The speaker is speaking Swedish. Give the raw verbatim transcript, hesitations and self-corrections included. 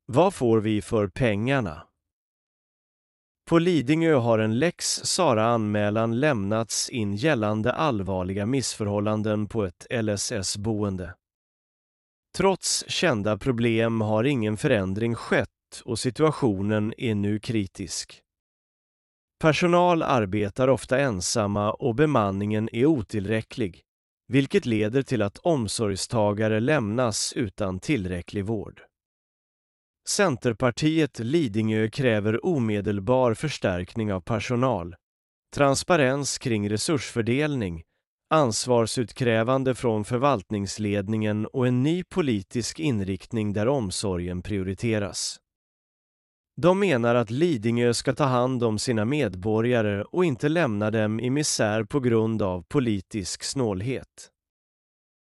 Vad får vi för pengarna? På Lidingö har en lex Sarah-anmälan lämnats in gällande allvarliga missförhållanden på ett L S S-boende. Trots kända problem har ingen förändring skett och situationen är nu kritisk. Personal arbetar ofta ensamma och bemanningen är otillräcklig, vilket leder till att omsorgstagare lämnas utan tillräcklig vård. Centerpartiet Lidingö kräver omedelbar förstärkning av personal, transparens kring resursfördelning, ansvarsutkrävande från förvaltningsledningen och en ny politisk inriktning där omsorgen prioriteras. De menar att Lidingö ska ta hand om sina medborgare och inte lämna dem i misär på grund av politisk snålhet.